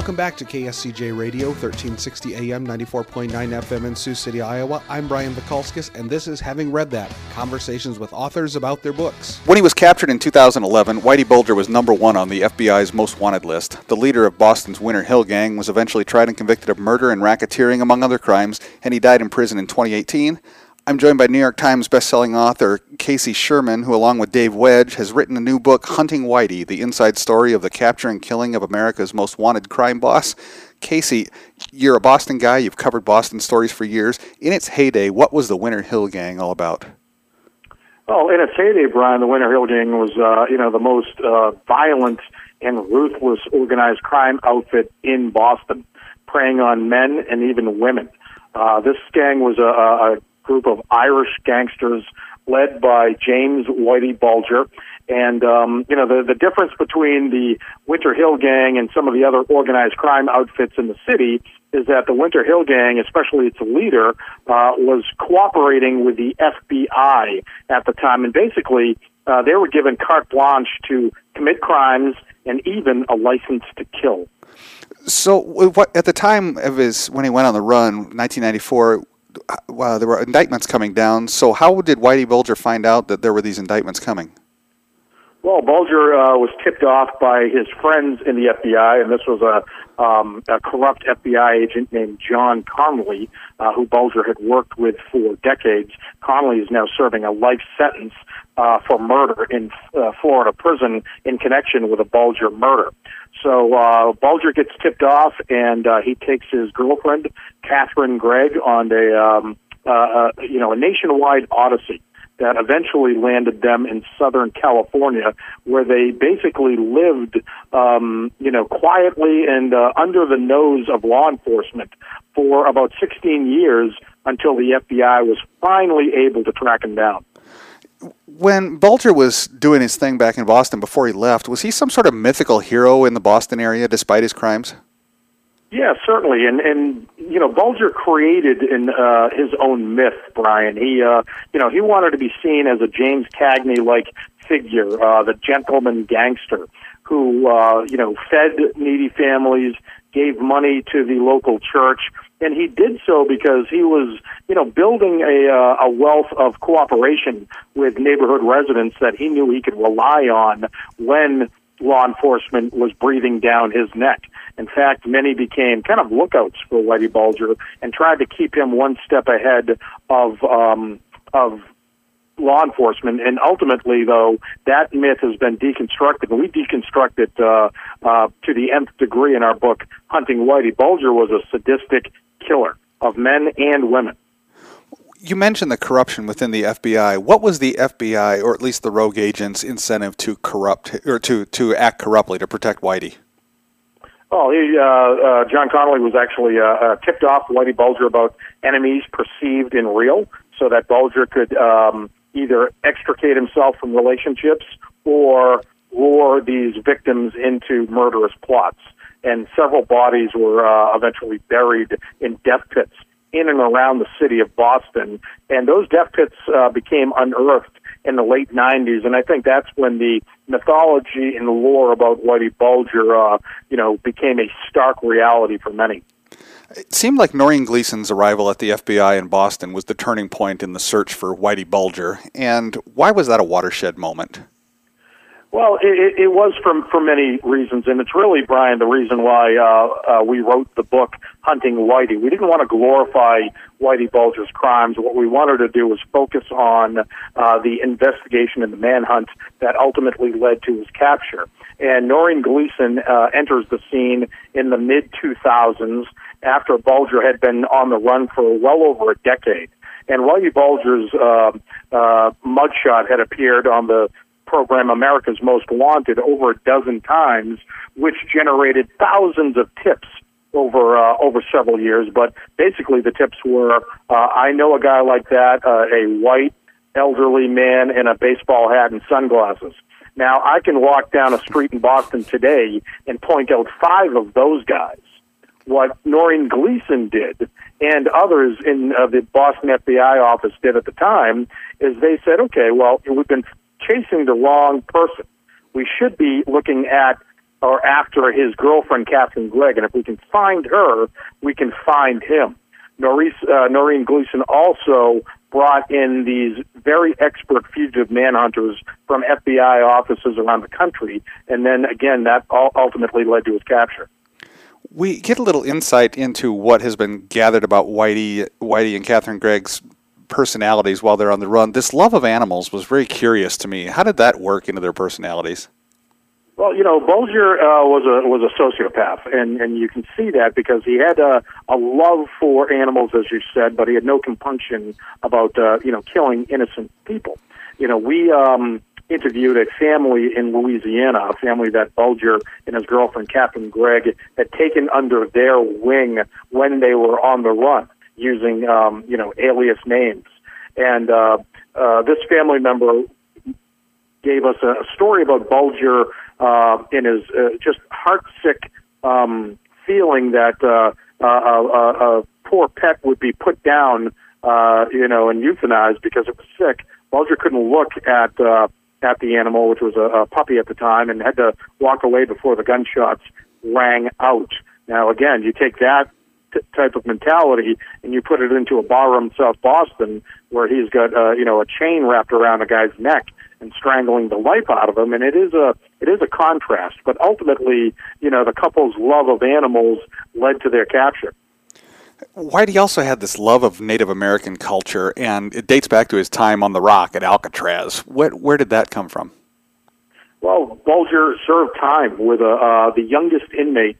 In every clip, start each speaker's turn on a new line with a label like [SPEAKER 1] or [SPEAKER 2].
[SPEAKER 1] Welcome back to KSCJ Radio, 1360 AM, 94.9 FM in Sioux City, Iowa. I'm Brian Vikalskis, and this is Having Read That, conversations with authors about their books.
[SPEAKER 2] When he was captured in 2011, Whitey Bulger was #1 on the FBI's most wanted list. The leader of Boston's Winter Hill Gang was eventually tried and convicted of murder and racketeering, among other crimes, and he died in prison in 2018. I'm joined by New York Times bestselling author Casey Sherman, who, along with Dave Wedge, has written a new book, Hunting Whitey, the inside story of the capture and killing of America's most wanted crime boss. Casey, you're a Boston guy. You've covered Boston stories for years. In its heyday, what was the Winter Hill Gang all about?
[SPEAKER 3] Well, in its heyday, Brian, the Winter Hill Gang was, the most violent and ruthless organized crime outfit in Boston, preying on men and even women. This gang was a group of Irish gangsters led by James Whitey Bulger. And, the difference between the Winter Hill Gang and some of the other organized crime outfits in the city is that the Winter Hill Gang, especially its leader, was cooperating with the FBI at the time. And basically, they were given carte blanche to commit crimes and even a license to kill.
[SPEAKER 2] So at the time of when he went on the run, 1994, there were indictments coming down. So how did Whitey Bulger find out that there were these indictments coming?
[SPEAKER 3] Well, Bulger was tipped off by his friends in the FBI, and this was a corrupt FBI agent named John Connolly, who Bulger had worked with for decades. Connolly is now serving a life sentence for murder in Florida prison in connection with a Bulger murder. So Bulger gets tipped off, and he takes his girlfriend, Catherine Gregg, on a nationwide odyssey that eventually landed them in Southern California, where they basically lived, quietly and under the nose of law enforcement for about 16 years until the FBI was finally able to track him down.
[SPEAKER 2] When Bulger was doing his thing back in Boston before he left, was he some sort of mythical hero in the Boston area despite his crimes?
[SPEAKER 3] Yeah, certainly, and Bulger created his own myth, Brian. He wanted to be seen as a James Cagney-like figure, the gentleman gangster who fed needy families, gave money to the local church, and he did so because he was building a wealth of cooperation with neighborhood residents that he knew he could rely on when law enforcement was breathing down his neck. In fact, many became kind of lookouts for Whitey Bulger and tried to keep him one step ahead of law enforcement. And ultimately, though, that myth has been deconstructed. And we deconstruct it to the nth degree in our book, Hunting Whitey. Bulger was a sadistic killer of men and women.
[SPEAKER 2] You mentioned the corruption within the FBI. What was the FBI, or at least the rogue agents' incentive to corrupt or to act corruptly to protect Whitey?
[SPEAKER 3] Oh, John Connolly was actually tipped off Whitey Bulger about enemies perceived in real, so that Bulger could either extricate himself from relationships or lure these victims into murderous plots. And several bodies were eventually buried in death pits in and around the city of Boston. And those death pits became unearthed in the late 90s, and I think that's when the mythology and the lore about Whitey Bulger, became a stark reality for many.
[SPEAKER 2] It seemed like Noreen Gleason's arrival at the FBI in Boston was the turning point in the search for Whitey Bulger. And why was that a watershed moment?
[SPEAKER 3] Well, it was for many reasons, and it's really, Brian, the reason why we wrote the book Hunting Whitey. We didn't want to glorify Whitey Bulger's crimes. What we wanted to do was focus on the investigation and the manhunt that ultimately led to his capture. And Noreen Gleason enters the scene in the mid-2000s after Bulger had been on the run for well over a decade. And Whitey Bulger's mugshot had appeared on the program America's Most Wanted over a dozen times, which generated thousands of tips over several years. But basically the tips were, I know a guy like that, a white elderly man in a baseball hat and sunglasses. Now, I can walk down a street in Boston today and point out 5 of those guys. What Noreen Gleason did and others in the Boston FBI office did at the time is they said, okay, well, we've been chasing the wrong person. We should be looking at are after his girlfriend, Catherine Gregg, and if we can find her, we can find him. Noreen Gleason also brought in these very expert fugitive manhunters from FBI offices around the country, and then, again, that ultimately led to his capture.
[SPEAKER 2] We get a little insight into what has been gathered about Whitey and Catherine Gregg's personalities while they're on the run. This love of animals was very curious to me. How did that work into their personalities?
[SPEAKER 3] Well, Bulger was a sociopath, and you can see that because he had a love for animals, as you said, but he had no compunction about killing innocent people. We interviewed a family in Louisiana, a family that Bulger and his girlfriend Catherine Gregg had taken under their wing when they were on the run, using alias names, and this family member gave us a story about Bulger in his just heartsick feeling that a poor pet would be put down, and euthanized because it was sick. Bulger couldn't look at the animal, which was a puppy at the time, and had to walk away before the gunshots rang out. Now, again, you take that type of mentality and you put it into a barroom in South Boston where he's got a chain wrapped around a guy's neck and strangling the life out of him, and it is a contrast. But ultimately, the couple's love of animals led to their capture.
[SPEAKER 2] Whitey also had this love of Native American culture, and it dates back to his time on the Rock at Alcatraz. Where did that come from? Well,
[SPEAKER 3] Bulger served time with the youngest inmate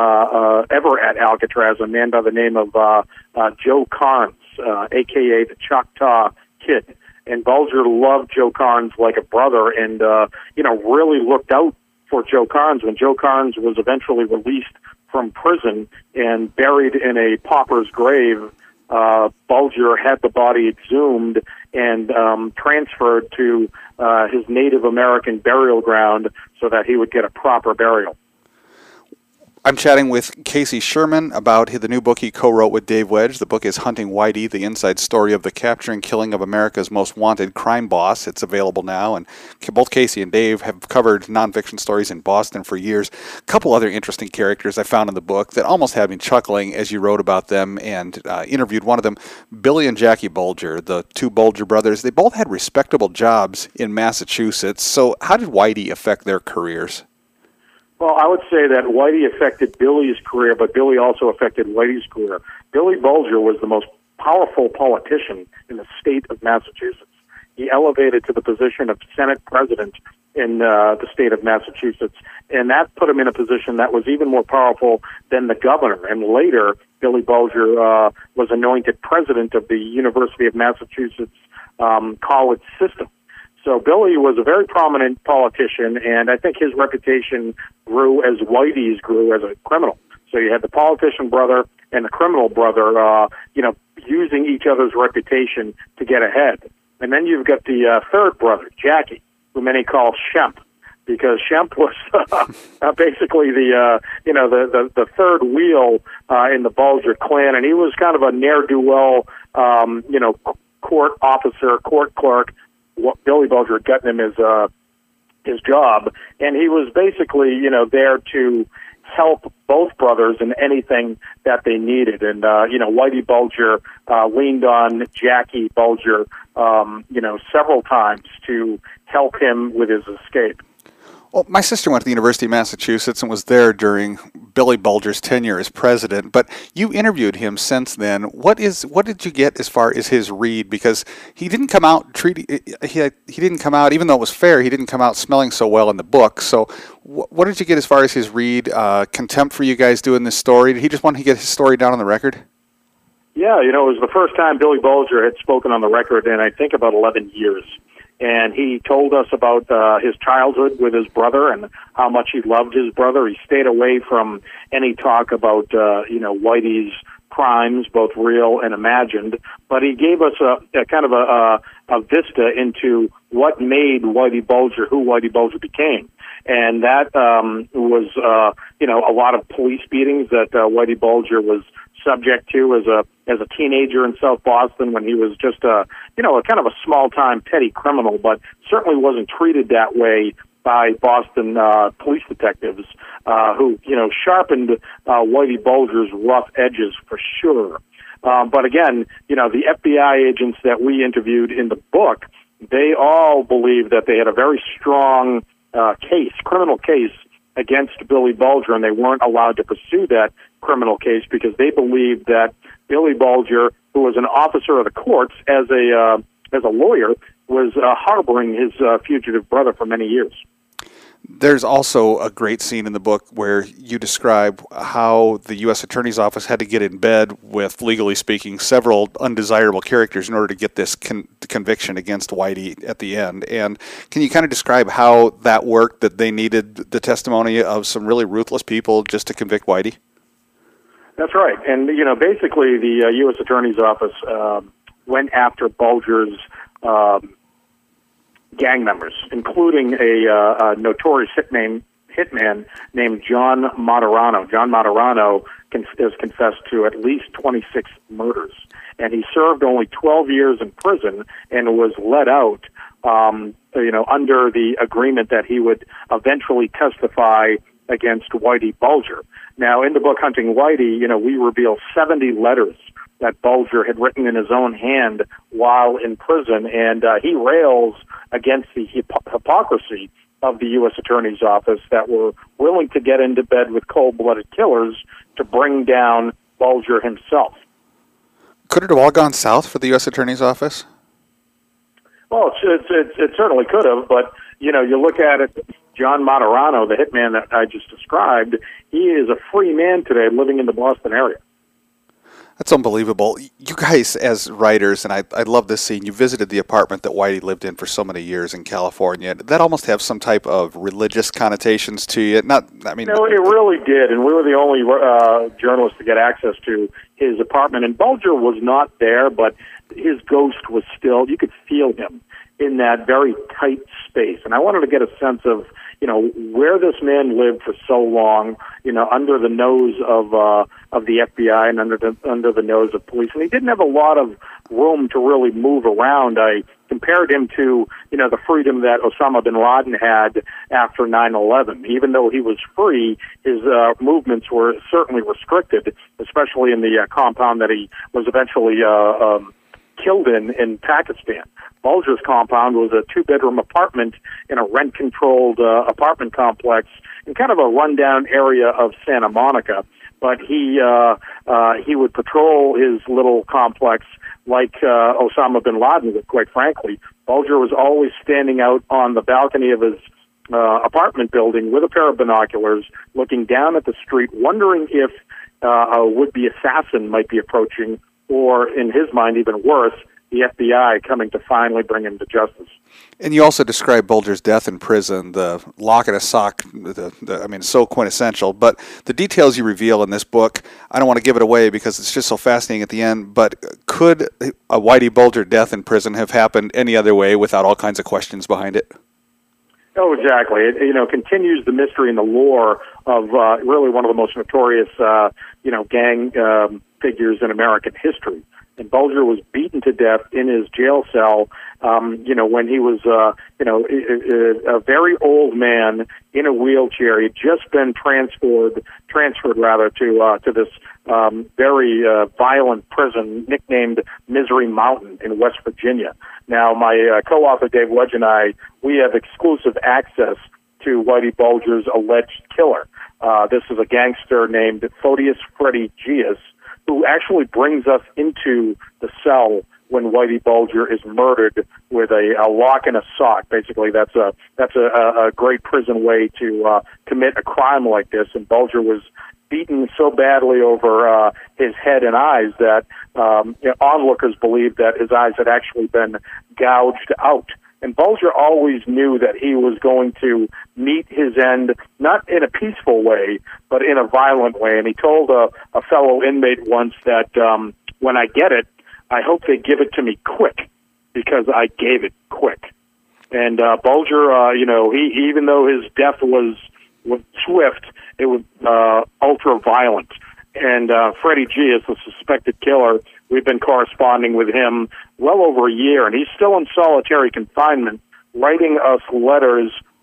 [SPEAKER 3] ever at Alcatraz, a man by the name of Joe Carnes, a.k.a. the Choctaw Kid. And Bulger loved Joe Carnes like a brother and, really looked out for Joe Carnes. When Joe Carnes was eventually released from prison and buried in a pauper's grave, Bulger had the body exhumed and transferred to his Native American burial ground so that he would get a proper burial.
[SPEAKER 2] I'm chatting with Casey Sherman about the new book he co-wrote with Dave Wedge. The book is Hunting Whitey, the inside story of the capture and killing of America's most wanted crime boss. It's available now, and both Casey and Dave have covered nonfiction stories in Boston for years. A couple other interesting characters I found in the book that almost had me chuckling as you wrote about them and interviewed one of them, Billy and Jackie Bulger, the two Bulger brothers. They both had respectable jobs in Massachusetts, so how did Whitey affect their careers?
[SPEAKER 3] Well, I would say that Whitey affected Billy's career, but Billy also affected Whitey's career. Billy Bulger was the most powerful politician in the state of Massachusetts. He elevated to the position of Senate president in the state of Massachusetts, and that put him in a position that was even more powerful than the governor. And later, Billy Bulger was anointed president of the University of Massachusetts college system. So Billy was a very prominent politician, and I think his reputation grew as Whitey's grew as a criminal. So you had the politician brother and the criminal brother, using each other's reputation to get ahead. And then you've got the third brother, Jackie, who many call Shemp, because Shemp was basically the third wheel in the Bulger clan, and he was kind of a ne'er-do-well, court officer, court clerk. Billy Bulger had gotten him his job, and he was basically, there to help both brothers in anything that they needed. And, Whitey Bulger leaned on Jackie Bulger, several times to help him with his escape.
[SPEAKER 2] Well, my sister went to the University of Massachusetts and was there during Billy Bulger's tenure as president, but you interviewed him since then. What did you get as far as his read? Because he didn't come out he didn't come out, even though it was fair, he didn't come out smelling so well in the book. So what did you get as far as his read? Contempt for you guys doing this story? Did he just want to get his story down on the record?
[SPEAKER 3] Yeah, it was the first time Billy Bulger had spoken on the record in, I think, about 11 years. And he told us about his childhood with his brother and how much he loved his brother. He stayed away from any talk about, Whitey's crimes, both real and imagined. But he gave us a kind of a vista into what made Whitey Bulger who Whitey Bulger became. And that was, a lot of police beatings that Whitey Bulger was subject to as a teenager in South Boston when he was just a kind of a small-time petty criminal, but certainly wasn't treated that way by Boston police detectives who, sharpened Whitey Bulger's rough edges for sure. But again, the FBI agents that we interviewed in the book, they all believed that they had a very strong criminal case against Billy Bulger, and they weren't allowed to pursue that criminal case because they believed that Billy Bulger, who was an officer of the courts as a lawyer, was harboring his fugitive brother for many years.
[SPEAKER 2] There's also a great scene in the book where you describe how the U.S. Attorney's Office had to get in bed with, legally speaking, several undesirable characters in order to get this conviction against Whitey at the end. And can you kind of describe how that worked, that they needed the testimony of some really ruthless people just to convict Whitey?
[SPEAKER 3] That's right. And, basically the U.S. Attorney's Office went after Bulger's gang members, including a notorious hitman named John Maturano. John Maturano has confessed to at least 26 murders, and he served only 12 years in prison and was let out, under the agreement that he would eventually testify against Whitey Bulger. Now, in the book Hunting Whitey, we reveal 70 letters that Bulger had written in his own hand while in prison, and he rails against the hypocrisy of the U.S. Attorney's Office that were willing to get into bed with cold-blooded killers to bring down Bulger himself.
[SPEAKER 2] Could it have all gone south for the U.S. Attorney's Office?
[SPEAKER 3] Well, it certainly could have, but, you look at it, John Maturano, the hitman that I just described, he is a free man today living in the Boston area.
[SPEAKER 2] That's unbelievable. You guys, as writers, and I love this scene, you visited the apartment that Whitey lived in for so many years in California. Did that almost have some type of religious connotations to you? No,
[SPEAKER 3] it really did, and we were the only journalists to get access to his apartment. And Bulger was not there, but his ghost was still, you could feel him in that very tight space. And I wanted to get a sense of, where this man lived for so long, under the nose of the FBI and under the nose of police. And he didn't have a lot of room to really move around. I compared him to, the freedom that Osama bin Laden had after 9/11. Even though he was free, his movements were certainly restricted, especially in the compound that he was eventually killed in Pakistan. Bulger's compound was a two-bedroom apartment in a rent-controlled apartment complex in kind of a rundown area of Santa Monica. But he would patrol his little complex like Osama bin Laden would, quite frankly. Bulger was always standing out on the balcony of his apartment building with a pair of binoculars, looking down at the street, wondering if a would-be assassin might be approaching, or, in his mind, even worse, the FBI coming to finally bring him to justice.
[SPEAKER 2] And you also describe Bulger's death in prison, the lock and a sock, so quintessential. But the details you reveal in this book, I don't want to give it away because it's just so fascinating at the end, but could a Whitey Bulger death in prison have happened any other way without all kinds of questions behind it?
[SPEAKER 3] Oh, exactly. It, continues the mystery and the lore of really one of the most notorious, gang figures in American history. And Bulger was beaten to death in his jail cell, when he was, a very old man in a wheelchair. He'd just been transferred to this very violent prison nicknamed Misery Mountain in West Virginia. Now, my co-author Dave Wedge and I, we have exclusive access to Whitey Bulger's alleged killer. This is a gangster named Photius Freddie Gius, who actually brings us into the cell when Whitey Bulger is murdered with a lock and a sock. Basically, that's a great prison way to commit a crime like this. And Bulger was beaten so badly over his head and eyes that onlookers believed that his eyes had actually been gouged out. And Bulger always knew that he was going to meet his end, not in a peaceful way, but in a violent way. And he told a fellow inmate once that when I get it, I hope they give it to me quick, because I gave it quick. And Bulger, he even though his death was swift, it was ultra-violent. And Freddie Gius, the suspected killer, we've been corresponding with him well over a year, and he's still in solitary confinement, writing us letters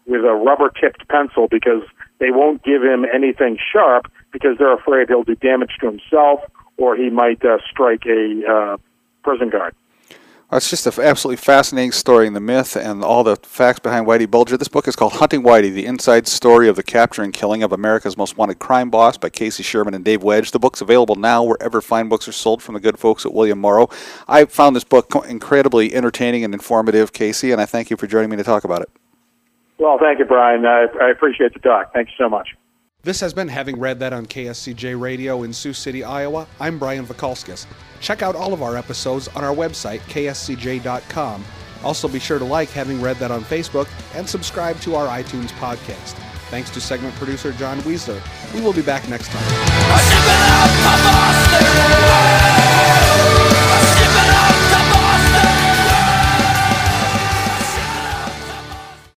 [SPEAKER 3] with a rubber-tipped pencil because they won't give him anything sharp because they're afraid he'll do damage to himself or he might strike a prison guard.
[SPEAKER 2] It's just an absolutely fascinating story, and the myth and all the facts behind Whitey Bulger. This book is called Hunting Whitey, The Inside Story of the Capture and Killing of America's Most Wanted Crime Boss by Casey Sherman and Dave Wedge. The book's available now wherever fine books are sold from the good folks at William Morrow. I found this book incredibly entertaining and informative, Casey, and I thank you for joining me to talk about it.
[SPEAKER 3] Well, thank you, Brian. I appreciate the talk. Thank you so much.
[SPEAKER 1] This has been Having Read That on KSCJ Radio in Sioux City, Iowa. I'm Brian Vakalskis. Check out all of our episodes on our website, kscj.com. Also be sure to like Having Read That on Facebook and subscribe to our iTunes podcast. Thanks to segment producer John Weisler. We will be back next time.